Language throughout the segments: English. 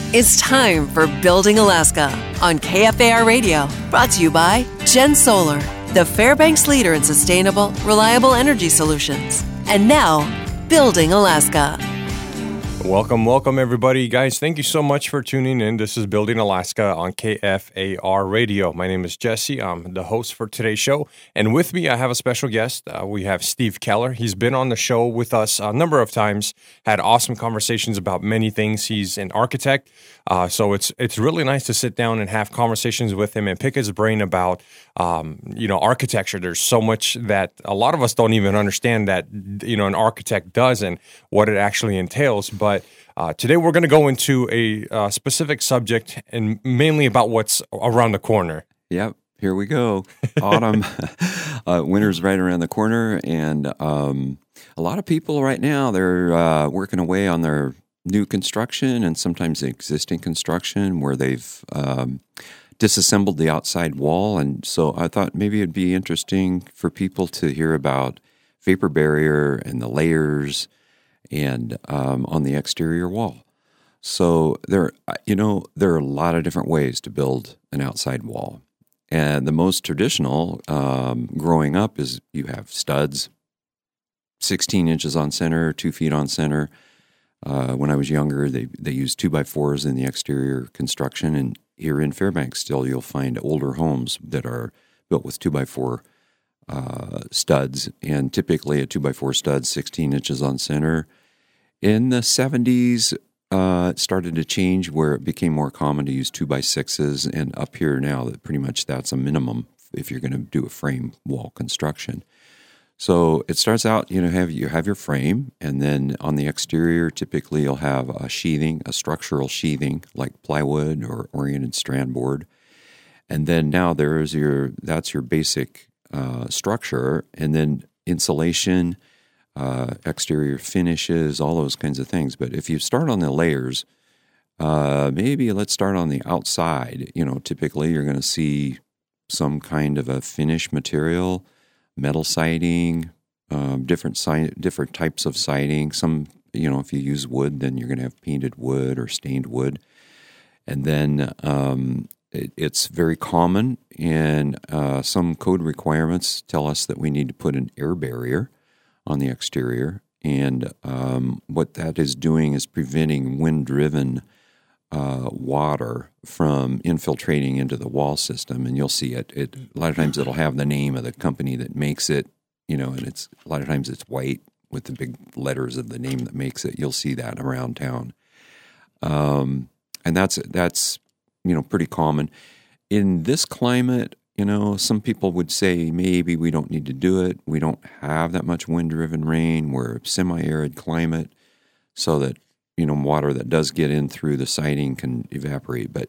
It's time for Building Alaska on KFAR Radio, brought to you by Gen Solar, the Fairbanks leader in sustainable, reliable energy solutions. And now, Building Alaska. Welcome, everybody. Guys, thank you so much for tuning in. This is Building Alaska on KFAR Radio. My name is Jesse. I'm the host for today's show. And with me, I have a special guest. We have Steve Keller. He's been on the show with us a number of times, had awesome conversations about many things. He's an architect. So it's really nice to sit down and have conversations with him and pick his brain about, architecture. There's so much that a lot of us don't even understand that, an architect does and what it actually entails. But today we're going to go into a specific subject and mainly about what's around the corner. Yep, here we go. Autumn, winter's right around the corner, and a lot of people right now, they're working away on their new construction and sometimes existing construction where they've disassembled the outside wall. And so I thought maybe it'd be interesting for people to hear about vapor barrier and the layers and on the exterior wall. So there are a lot of different ways to build an outside wall. And the most traditional growing up is you have studs, 16 inches on center, 2 feet on center. When I was younger, they used 2x4s in the exterior construction. And here in Fairbanks still, you'll find older homes that are built with 2x4 studs, and typically a 2x4 stud, 16 inches on center. In the 70s, it started to change where it became more common to use 2x6s, and up here now, that pretty much that's a minimum if you're going to do a frame wall construction. So it starts out, you have your frame, and then on the exterior, typically you'll have a sheathing, a structural sheathing like plywood or oriented strand board, and then now that's your basic structure, and then insulation, exterior finishes, all those kinds of things. But if you start on the layers, maybe let's start on the outside. Typically you're going to see some kind of a finish material, metal siding, different types of siding. Some, if you use wood, then you're going to have painted wood or stained wood. And then it's very common, and some code requirements tell us that we need to put an air barrier on the exterior. And what that is doing is preventing wind-driven water from infiltrating into the wall system. And you'll see it. A lot of times it'll have the name of the company that makes it, and it's a lot of times it's white with the big letters of the name that makes it. You'll see that around town. And that's pretty common. In this climate, some people would say maybe we don't need to do it. We don't have that much wind-driven rain. We're a semi-arid climate, so that, water that does get in through the siding can evaporate. But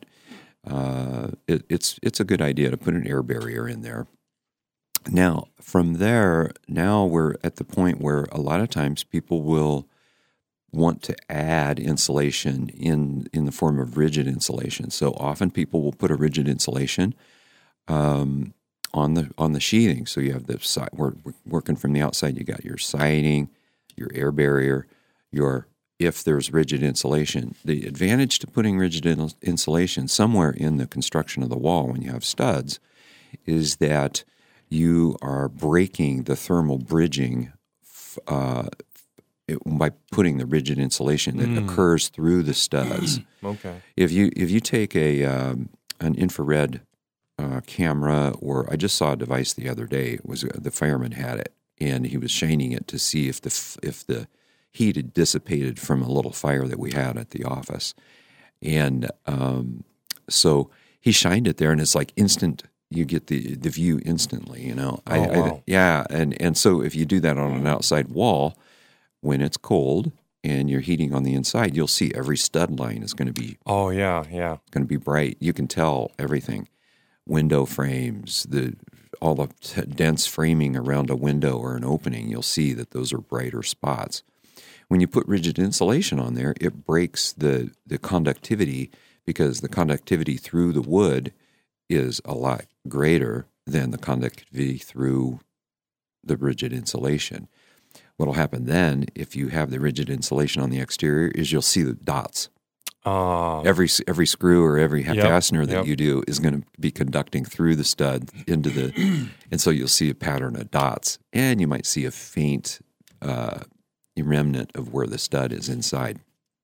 it's a good idea to put an air barrier in there. Now, from there, we're at the point where a lot of times people will want to add insulation in the form of rigid insulation. So often people will put a rigid insulation on the sheathing. So you have the side. We're working from the outside. You got your siding, your air barrier, if there's rigid insulation. The advantage to putting rigid insulation somewhere in the construction of the wall when you have studs is that you are breaking the thermal bridging by putting the rigid insulation that occurs through the studs. Okay. If you take an infrared camera, or I just saw a device the other day. It was the fireman had it, and he was shining it to see if the heat had dissipated from a little fire that we had at the office, and so he shined it there, and it's like instant. You get the view instantly. Wow. And so if you do that on an outside wall, when it's cold and you're heating on the inside, you'll see every stud line is going to be going to be bright. You can tell everything. Window frames, all the dense framing around a window or an opening, you'll see that those are brighter spots. When you put rigid insulation on there, it breaks the conductivity, because the conductivity through the wood is a lot greater than the conductivity through the rigid insulation. What will happen then, if you have the rigid insulation on the exterior, is you'll see the dots. Every screw or every fastener that yep. you do is going to be conducting through the stud into the, and so you'll see a pattern of dots, and you might see a faint remnant of where the stud is inside.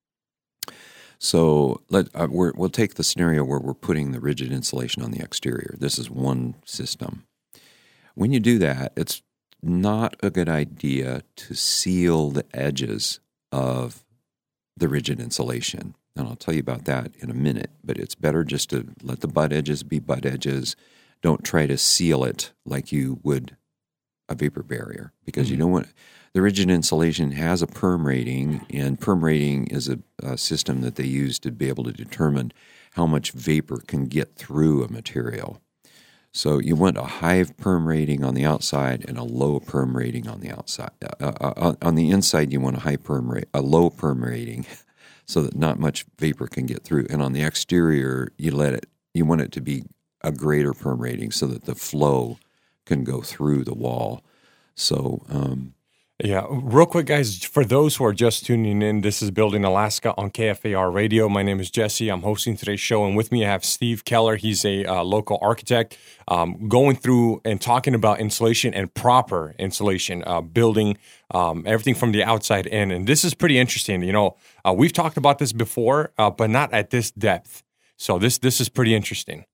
So we'll take the scenario where we're putting the rigid insulation on the exterior. This is one system. When you do that, it's not a good idea to seal the edges of the rigid insulation. And I'll tell you about that in a minute, but it's better just to let the butt edges be butt edges. Don't try to seal it like you would a vapor barrier, because you don't want, the rigid insulation has a perm rating, and perm rating is a system that they use to be able to determine how much vapor can get through a material. So you want a high perm rating on the outside and a low perm rating on the outside. On the inside, you want a low perm rating, so that not much vapor can get through. And on the exterior, you want it to be a greater perm rating so that the flow can go through the wall. So, yeah, real quick, guys, for those who are just tuning in, this is Building Alaska on KFAR Radio. My name is Jesse. I'm hosting today's show, and with me I have Steve Keller. He's a local architect, going through and talking about insulation and proper insulation, building everything from the outside in. And this is pretty interesting. You know, we've talked about this before, but not at this depth. So this is pretty interesting.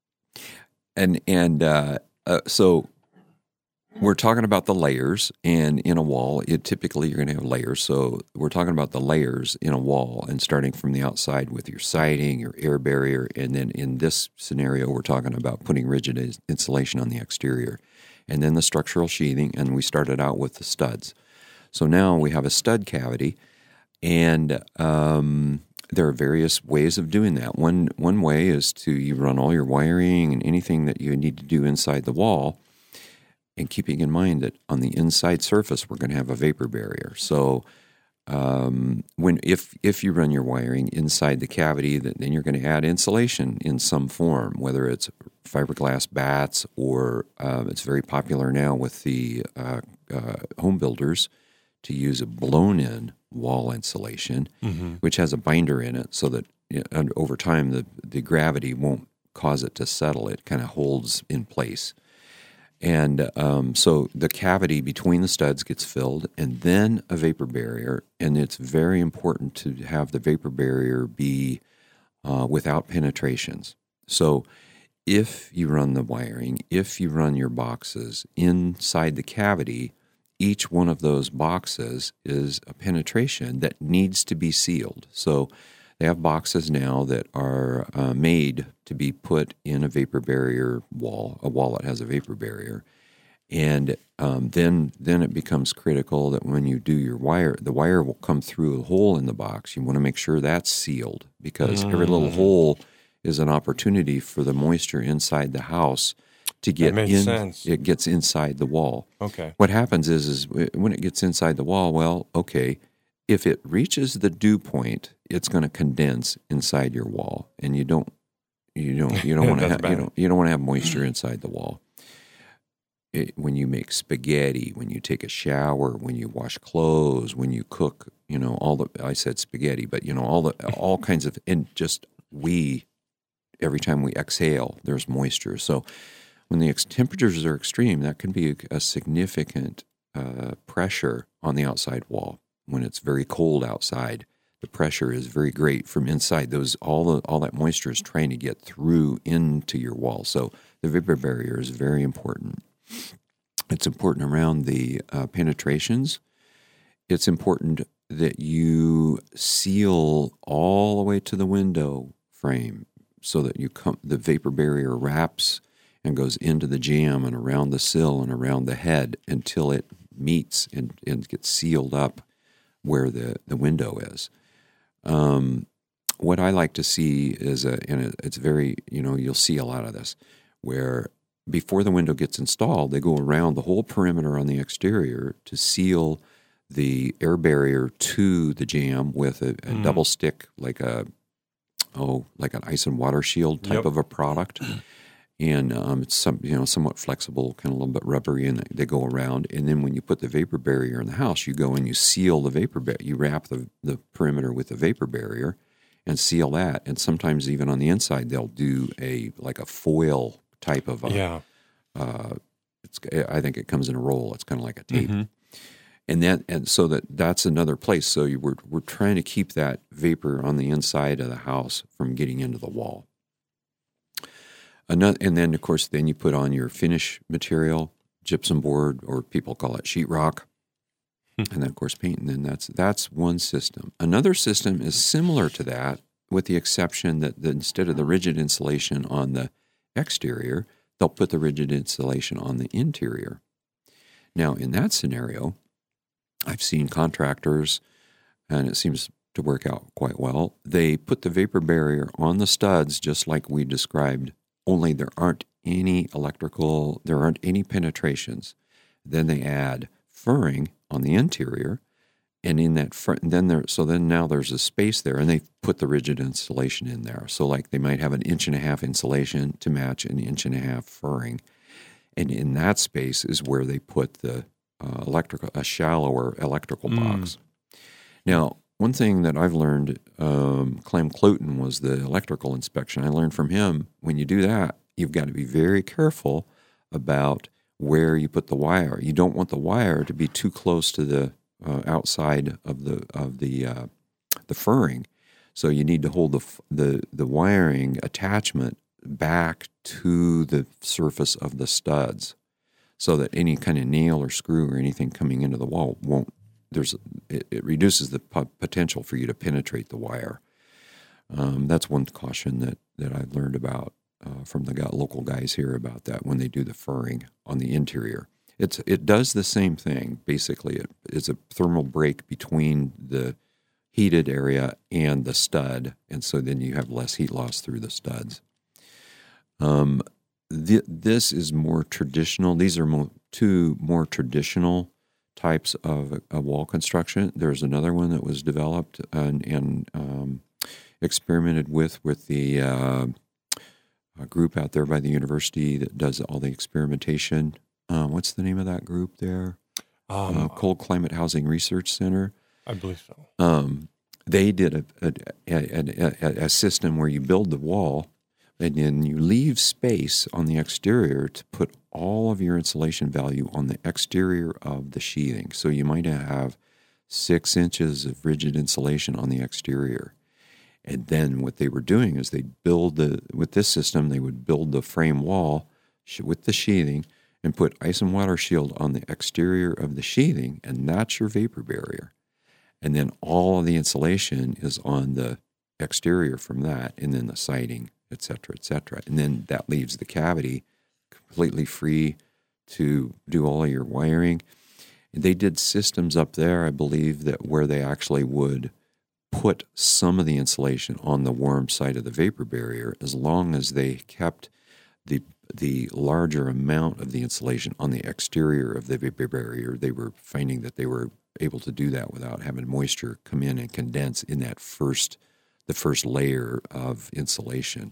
So we're talking about the layers, and in a wall, typically you're going to have layers. So we're talking about the layers in a wall, and starting from the outside with your siding, your air barrier, and then in this scenario, we're talking about putting rigid insulation on the exterior, and then the structural sheathing, and we started out with the studs. So now we have a stud cavity, and there are various ways of doing that. One way is you run all your wiring and anything that you need to do inside the wall, and keeping in mind that on the inside surface, we're going to have a vapor barrier. So if you run your wiring inside the cavity, then you're going to add insulation in some form, whether it's fiberglass bats or it's very popular now with the home builders to use a blown-in wall insulation, which has a binder in it so that over time the gravity won't cause it to settle. It kind of holds in place. And so the cavity between the studs gets filled, and then a vapor barrier. And it's very important to have the vapor barrier be without penetrations. So if you run the wiring, if you run your boxes inside the cavity, each one of those boxes is a penetration that needs to be sealed. So they have boxes now that are made to be put in a vapor barrier wall, a wall that has a vapor barrier. And then it becomes critical that when you do your wire, the wire will come through a hole in the box. You want to make sure that's sealed, because every little hole is an opportunity for the moisture inside the house to get in. Sense. It gets inside the wall. Okay. What happens is when it gets inside the wall, well, okay, if it reaches the dew point, it's going to condense inside your wall, and you don't want to have moisture inside the wall. When you make spaghetti, when you take a shower, when you wash clothes, when you cook, I said spaghetti, but all kinds of, and just every time we exhale, there's moisture. So when the temperatures are extreme, that can be a significant pressure on the outside wall. When it's very cold outside, the pressure is very great from inside. All that moisture is trying to get through into your wall. So the vapor barrier is very important. It's important around the penetrations. It's important that you seal all the way to the window frame so that the vapor barrier wraps and goes into the jamb and around the sill and around the head until it meets and gets sealed up where the window is. What I like to see is, it's very, you'll see a lot of this, where before the window gets installed, they go around the whole perimeter on the exterior to seal the air barrier to the jamb with a double stick, like an ice and water shield type of a product. And it's somewhat flexible, kind of a little bit rubbery, and they go around. And then when you put the vapor barrier in the house, you go and you seal the vapor barrier. You wrap the perimeter with the vapor barrier, and seal that. And sometimes even on the inside, they'll do a foil type of Yeah. I think it comes in a roll. It's kind of like a tape. Mm-hmm. And so that's another place. So we're trying to keep that vapor on the inside of the house from getting into the wall. And then, of course, then you put on your finish material, gypsum board, or people call it sheetrock, and then, of course, paint. And then that's one system. Another system is similar to that, with the exception that instead of the rigid insulation on the exterior, they'll put the rigid insulation on the interior. Now, in that scenario, I've seen contractors, and it seems to work out quite well. They put the vapor barrier on the studs, just like we described, only there aren't any penetrations. Then they add furring on the interior, and in that then now there's a space there, and they put the rigid insulation in there. So like they might have an 1.5 inch insulation to match an 1.5 inch furring, and in that space is where they put the a shallower electrical box. Now, one thing that I've learned, Clem Cluton was the electrical inspection. I learned from him, when you do that, you've got to be very careful about where you put the wire. You don't want the wire to be too close to the outside of the furring. So you need to hold the wiring attachment back to the surface of the studs, so that any kind of nail or screw or anything coming into the wall it reduces the potential for you to penetrate the wire. That's one caution that I've learned about from the local guys here about that when they do the furring on the interior. It does the same thing. Basically, it is a thermal break between the heated area and the stud, and so then you have less heat loss through the studs. This is more traditional. These are two more traditional types of wall construction. There's another one that was developed and experimented with the group out there by the university that does all the experimentation. What's the name of that group there? Cold Climate Housing Research Center. I believe so. They did a system where you build the wall, and then you leave space on the exterior to put all of your insulation value on the exterior of the sheathing. So you might have 6 inches of rigid insulation on the exterior. And then what they were doing is with this system, they would build the frame wall with the sheathing and put ice and water shield on the exterior of the sheathing, and that's your vapor barrier. And then all of the insulation is on the exterior from that, and then the siding, et cetera, et cetera. And then that leaves the cavity completely free to do all of your wiring. And they did systems up there, I believe, where they actually would put some of the insulation on the warm side of the vapor barrier, as long as they kept the larger amount of the insulation on the exterior of the vapor barrier. They were finding that they were able to do that without having moisture come in and condense in the first layer of insulation.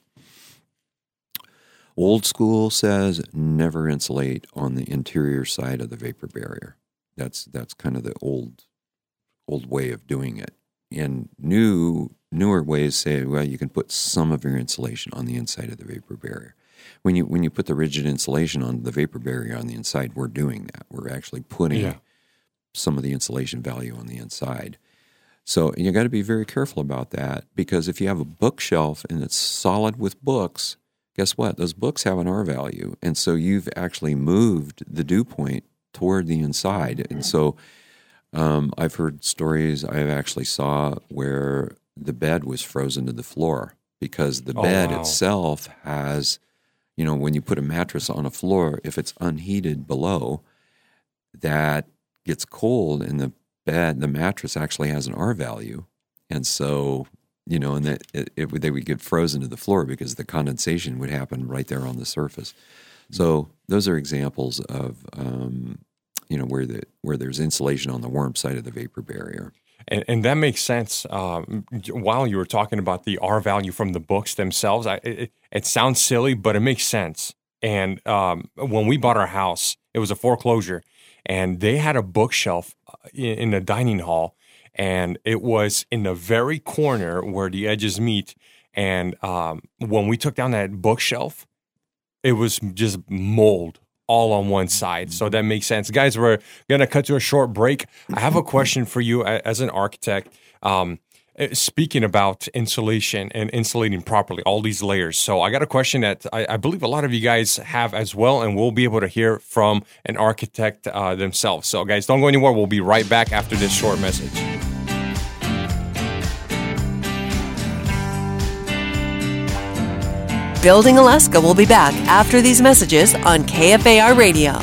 Old school says never insulate on the interior side of the vapor barrier. That's kind of the old way of doing it. And newer ways say, well, you can put some of your insulation on the inside of the vapor barrier. When you put the rigid insulation on the vapor barrier on the inside, we're doing that. We're actually putting some of the insulation value on the inside. So you got to be very careful about that, because if you have a bookshelf and it's solid with books, guess what? Those books have an R value. And so you've actually moved the dew point toward the inside. And so I've heard stories I actually saw where the bed was frozen to the floor because the bed itself has, when you put a mattress on a floor, if it's unheated below, that gets cold, and the mattress actually has an R value. And so, and that they would get frozen to the floor because the condensation would happen right there on the surface. So those are examples of, where there's insulation on the warm side of the vapor barrier. And that makes sense. While you were talking about the R value from the books themselves, it sounds silly, but it makes sense. And when we bought our house, it was a foreclosure, and they had a bookshelf in the dining hall, and it was in the very corner where the edges meet. And when we took down that bookshelf, it was just mold all on one side. So that makes sense. Guys, we're going to cut to a short break. I have a question for you as an architect. Speaking about insulation and insulating properly, all these layers. So I got a question that I believe a lot of you guys have as well, and we'll be able to hear from an architect themselves. So guys, don't go anywhere. We'll be right back after this short message. Building Alaska will be back after these messages on KFAR Radio.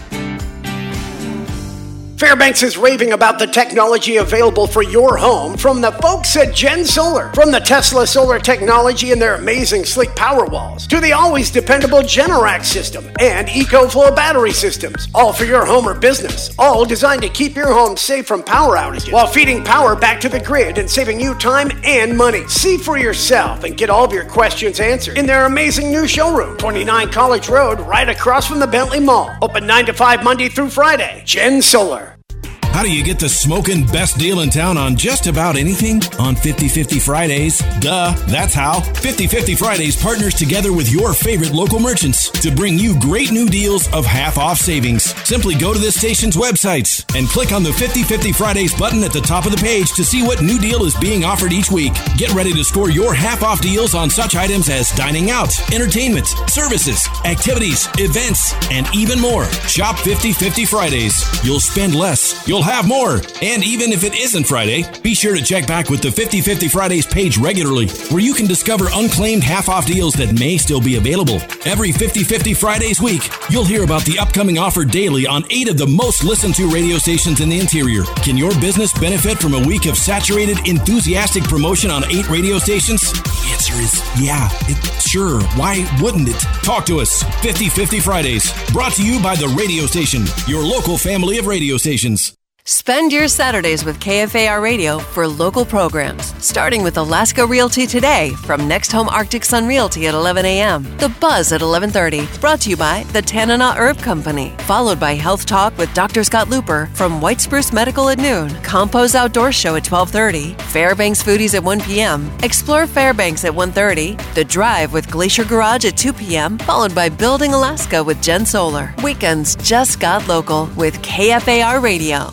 Fairbanks is raving about the technology available for your home from the folks at Gen Solar. From the Tesla solar technology and their amazing sleek power walls to the always dependable Generac system and EcoFlow battery systems. All for your home or business. All designed to keep your home safe from power outages while feeding power back to the grid and saving you time and money. See for yourself and get all of your questions answered in their amazing new showroom, 29 College Road, right across from the Bentley Mall. Open 9 to 5 Monday through Friday. Gen Solar. How do you get the smoking best deal in town on just about anything? On 50/50 Fridays. Duh, that's how. 50/50 Fridays partners together with your favorite local merchants to bring you great new deals of half-off savings. Simply go to this station's websites and click on the 50/50 Fridays button at the top of the page to see what new deal is being offered each week. Get ready to score your half-off deals on such items as dining out, entertainment, services, activities, events, and even more. Shop 50/50 Fridays. You'll spend less. You'll have more. And even if it isn't Friday, be sure to check back with the 50/50 Fridays page regularly, where you can discover unclaimed half-off deals that may still be available. Every 50/50 Fridays week, you'll hear about the upcoming offer daily on 8 of the most listened to radio stations in the interior. Can your business benefit from a week of saturated, enthusiastic promotion on 8 radio stations? The answer is yeah. Sure. Why wouldn't it? Talk to us. 50/50 Fridays. Brought to you by the radio station, your local family of radio stations. Spend your Saturdays with KFAR Radio for local programs, starting with Alaska Realty Today from Next Home Arctic Sun Realty at 11 a.m., The Buzz at 11:30, brought to you by the Tanana Herb Company, followed by Health Talk with Dr. Scott Looper from White Spruce Medical at noon, Compose Outdoor Show at 12:30, Fairbanks Foodies at 1 p.m., Explore Fairbanks at 1:30, The Drive with Glacier Garage at 2 p.m., followed by Building Alaska with Gen Solar. Weekends just got local with KFAR Radio.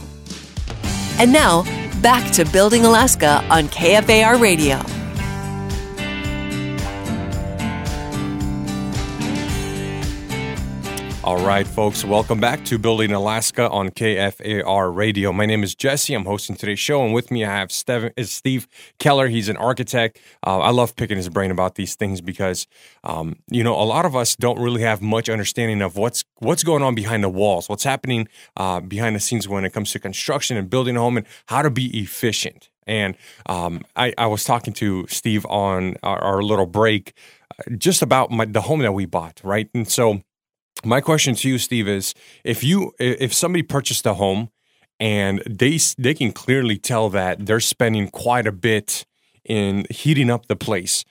And now, back to Building Alaska on KFAR Radio. All right, folks, welcome back to Building Alaska on KFAR Radio. My name is Jesse. I'm hosting today's show, and with me I have Steve Keller. He's an architect. I love picking his brain about these things because, a lot of us don't really have much understanding of what's going on behind the walls, what's happening behind the scenes when it comes to construction and building a home, and how to be efficient. And I was talking to Steve on our little break just about the home that we bought, right? And so my question to you, Steve, is if somebody purchased a home and they can clearly tell that they're spending quite a bit in heating up the place.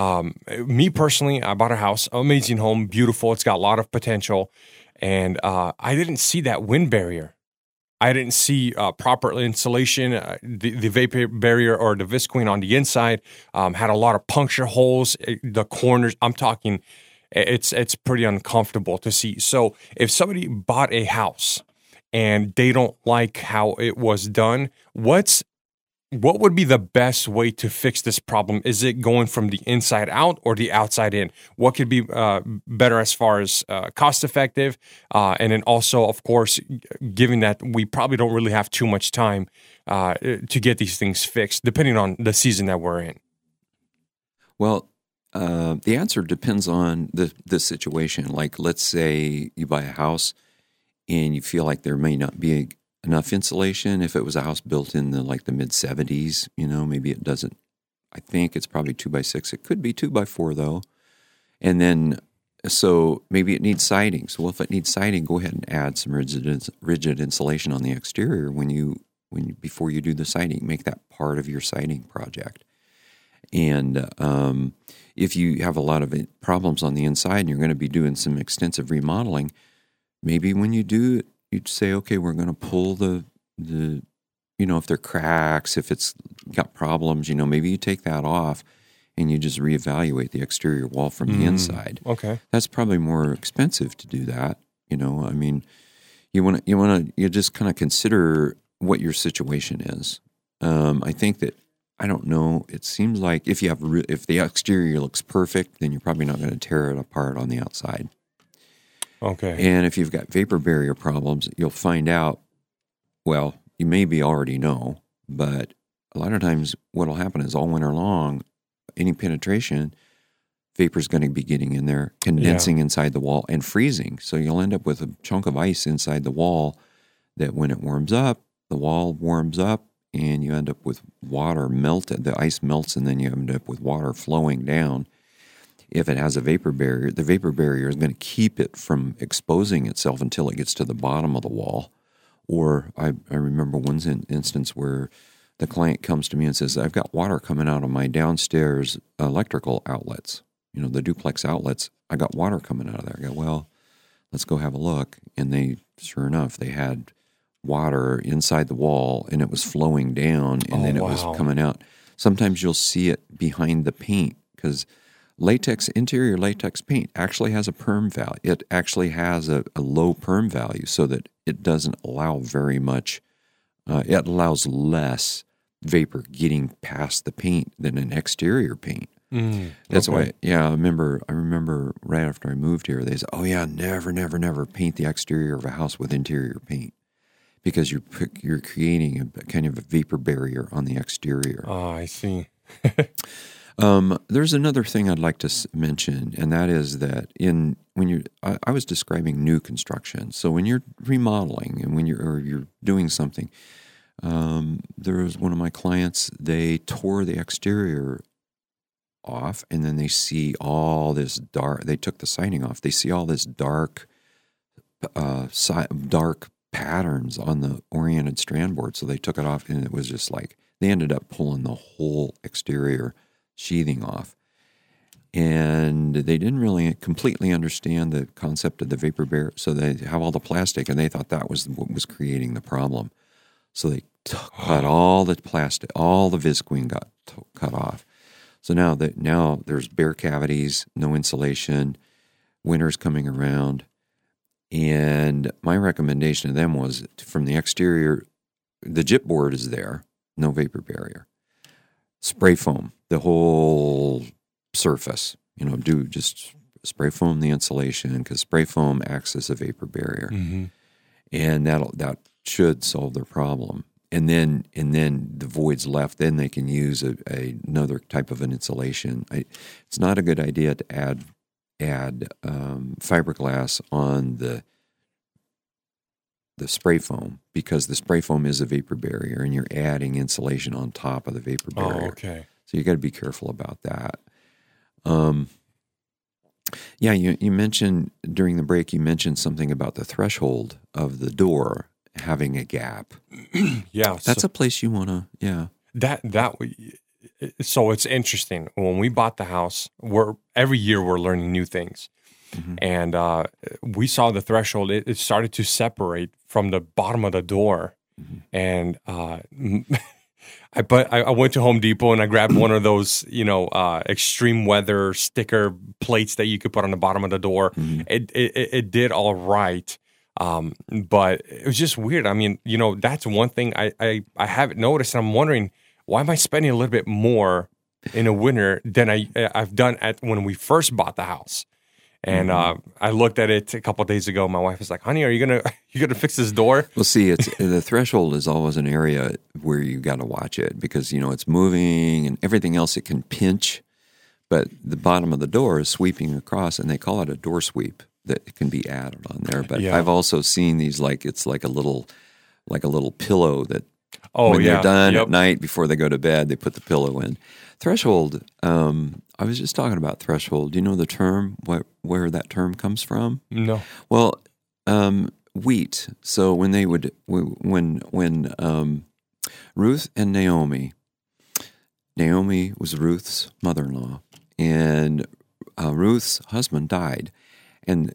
Me personally, I bought a house, amazing home, beautiful. It's got a lot of potential, and I didn't see that wind barrier. I didn't see proper insulation. The vapor barrier or the visqueen on the inside had a lot of puncture holes. The corners, I'm talking. It's pretty uncomfortable to see. So if somebody bought a house and they don't like how it was done, what would be the best way to fix this problem? Is it going from the inside out or the outside in? What could be better as far as cost effective? And then also, of course, given that we probably don't really have too much time to get these things fixed, depending on the season that we're in. Well, the answer depends on the situation. Like, let's say you buy a house and you feel like there may not be enough insulation. If it was a house built in the mid-70s, maybe it doesn't. I think it's probably 2x6. It could be 2x4 though. And then, so maybe it needs siding. So if it needs siding, go ahead and add some rigid insulation on the exterior before you do the siding. Make that part of your siding project. And if you have a lot of problems on the inside and you're going to be doing some extensive remodeling, maybe when you do it, you'd say, okay, we're going to pull the if there are cracks, if it's got problems, maybe you take that off and you just reevaluate the exterior wall from the inside. Okay. That's probably more expensive to do that. I mean, you just kind of consider what your situation is. I think that, I don't know, it seems like if the exterior looks perfect, then you're probably not going to tear it apart on the outside. Okay. And if you've got vapor barrier problems, you'll find out, well, you maybe already know, but a lot of times what will happen is all winter long, any penetration, vapor's going to be getting in there, condensing inside the wall and freezing. So you'll end up with a chunk of ice inside the wall that when it warms up, the wall warms up and you end up with water melted. The ice melts and then you end up with water flowing down. If it has a vapor barrier, the vapor barrier is going to keep it from exposing itself until it gets to the bottom of the wall. Or I remember one instance where the client comes to me and says, I've got water coming out of my downstairs electrical outlets. The duplex outlets, I got water coming out of there. I go, well, let's go have a look. And sure enough, they had water inside the wall and it was flowing down and then it was coming out. Sometimes you'll see it behind the paint because interior latex paint actually has a perm value. It actually has a low perm value so that it doesn't allow very much, it allows less vapor getting past the paint than an exterior paint. That's why, I remember right after I moved here, they said, oh yeah, never paint the exterior of a house with interior paint because you're creating a kind of a vapor barrier on the exterior. Oh, I see. There's another thing I'd like to mention, and that is that I was describing new construction. So when you're remodeling and when you're doing something, there was one of my clients. They tore the exterior off, and then they see all this dark. They took the siding off. They see all this dark patterns on the oriented strand board. So they took it off, and it was just like they ended up pulling the whole exterior sheathing off. And they didn't really completely understand the concept of the vapor barrier. So they have all the plastic, and they thought that was what was creating the problem. So they cut all the plastic, all the visqueen got cut off. So now there's bare cavities, no insulation, winter's coming around. And my recommendation to them was from the exterior, the gyp board is there, no vapor barrier. Spray foam the whole surface, just spray foam the insulation because spray foam acts as a vapor barrier. And that should solve their problem. And then the void's left, then they can use another type of an insulation. It's not a good idea to add fiberglass on the spray foam because the spray foam is a vapor barrier and you're adding insulation on top of the vapor barrier. Oh, okay. So you got to be careful about that. You mentioned during the break, you mentioned something about the threshold of the door having a gap. Yeah. That's a place you want to, So it's interesting. When we bought the house, every year we're learning new things. And we saw the threshold. It started to separate from the bottom of the door. And I went to Home Depot and I grabbed one of those, extreme weather sticker plates that you could put on the bottom of the door. It did all right. But it was just weird. I mean, that's one thing I haven't noticed. And I'm wondering, why am I spending a little bit more in a winter than I've done when we first bought the house? And I looked at it a couple of days ago. My wife was like, "Honey, are you gonna fix this door?" Well, see, the threshold is always an area where you got to watch it because it's moving and everything else it can pinch, but the bottom of the door is sweeping across, and they call it a door sweep that can be added on there. But I've also seen these it's like a little pillow that when they're done at night before they go to bed, they put the pillow in. Threshold. I was just talking about threshold. Do you know the term? Where that term comes from? No. Well, wheat. So when they would when Ruth and Naomi was Ruth's mother-in-law, and Ruth's husband died, and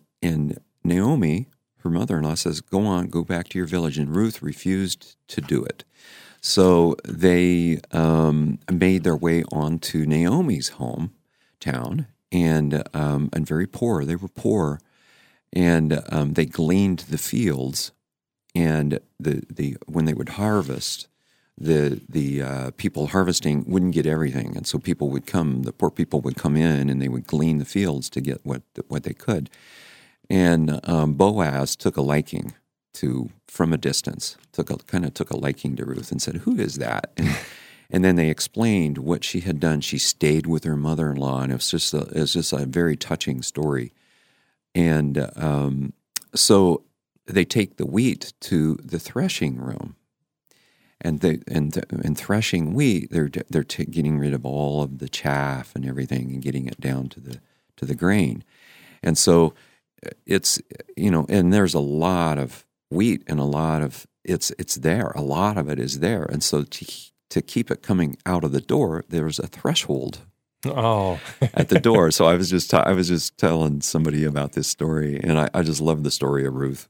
Naomi, her mother-in-law, says, "Go back to your village," and Ruth refused to do it. So they made their way onto Naomi's hometown, and very poor. They were poor, and they gleaned the fields, and when they would harvest, the people harvesting wouldn't get everything, and so the poor people would come in, and they would glean the fields to get what they could. And Boaz took a liking from a distance, took a liking to Ruth and said, "Who is that?" And then they explained what she had done. She stayed with her mother-in-law, and it was just a very touching story. And so they take the wheat to the threshing room, and threshing wheat, they're getting rid of all of the chaff and everything, and getting it down to the grain. And so it's and there's a lot of wheat, and a lot of it's there. A lot of it is there, and so to keep it coming out of the door, there's a threshold at the door. So I was just telling somebody about this story, and I just love the story of Ruth.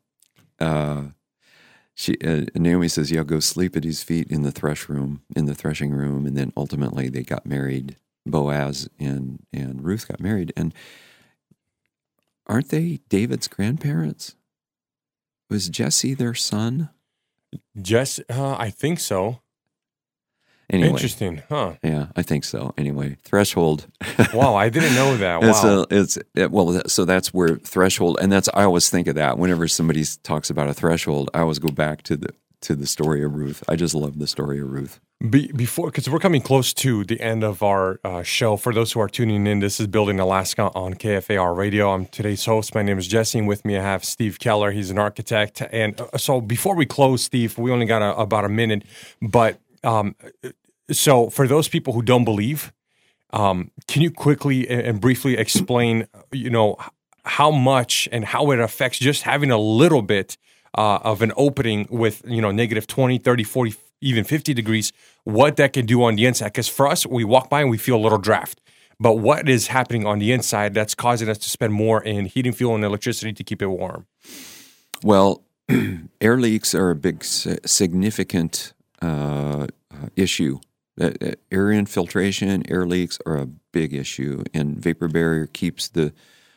Naomi says, "Yeah, go sleep at his feet in the threshing room," and then ultimately they got married. Boaz and Ruth got married, and aren't they David's grandparents? Was Jesse their son? I think so. Anyway, interesting, huh? Yeah, I think so. Anyway, threshold. Wow, I didn't know that. Wow. So that's where threshold, and I always think of that whenever somebody talks about a threshold. I always go back to the story of Ruth. I just love the story of Ruth. Before, because we're coming close to the end of our show. For those who are tuning in, this is Building Alaska on KFAR Radio. I'm today's host. My name is Jesse, and with me I have Steve Keller. He's an architect. And so before we close, Steve, we only got about a minute, but so for those people who don't believe, can you quickly and briefly explain, how much and how it affects just having a little bit of an opening with, negative 20, 30, 40, even 50 degrees, what that can do on the inside? Because for us, we walk by and we feel a little draft. But what is happening on the inside that's causing us to spend more in heating fuel and electricity to keep it warm? Well, air leaks are a big, significant issue. Air infiltration, air leaks are a big issue, and vapor barrier keeps the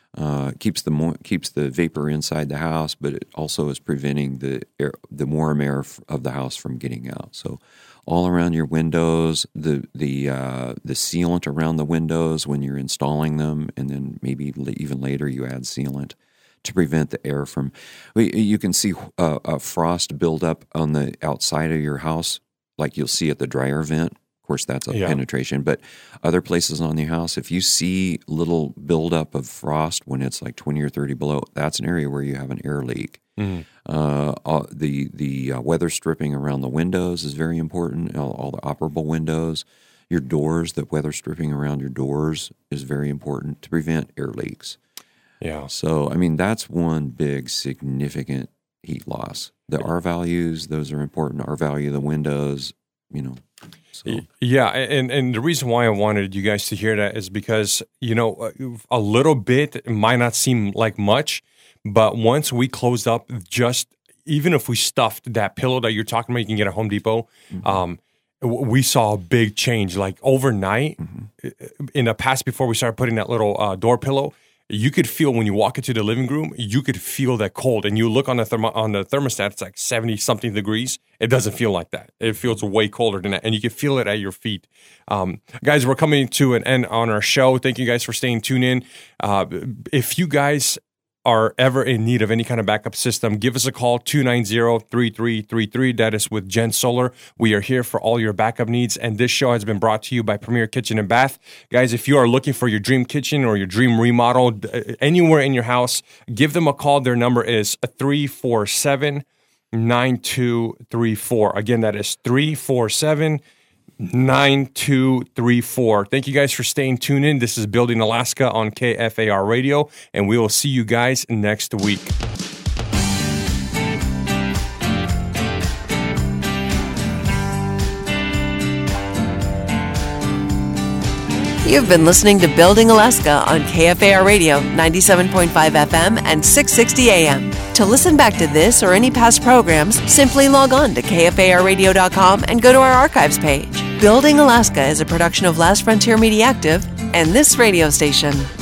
vapor inside the house, but it also is preventing the warm air of the house from getting out. So, all around your windows, the sealant around the windows when you're installing them, and then maybe even later you add sealant to prevent the air from. You can see a frost buildup on the outside of your house, like you'll see at the dryer vent. Of course, that's a penetration. But other places on the house, if you see little buildup of frost when it's like 20 or 30 below, that's an area where you have an air leak. Mm-hmm. The weather stripping around the windows is very important. All the operable windows, your doors, the weather stripping around your doors is very important to prevent air leaks. Yeah. So, that's one big significant heat loss. The R values, those are important. R value of the windows, So. Yeah, and the reason why I wanted you guys to hear that is because, a little bit might not seem like much, but once we closed up, even if we stuffed that pillow that you're talking about, you can get at Home Depot, mm-hmm. We saw a big change. Like overnight, mm-hmm. in the past, before we started putting that little door pillow, you could feel when you walk into the living room, you could feel that cold. And you look on the thermostat, it's like 70-something degrees. It doesn't feel like that. It feels way colder than that. And you can feel it at your feet. Guys, we're coming to an end on our show. Thank you guys for staying tuned in. If you guys are ever in need of any kind of backup system, give us a call, 290-3333. That is with Gen Solar. We are here for all your backup needs, and this show has been brought to you by Premier Kitchen and Bath. Guys, if you are looking for your dream kitchen or your dream remodel anywhere in your house, give them a call. Their number is 347-9234. Again, that is 347-9234. Thank you guys for staying tuned in. This is Building Alaska on KFAR Radio, and we will see you guys next week. You've been listening to Building Alaska on KFAR Radio 97.5 FM and 660 AM. To listen back to this or any past programs, simply log on to KFARradio.com and go to our archives page. Building Alaska is a production of Last Frontier Media Active and this radio station.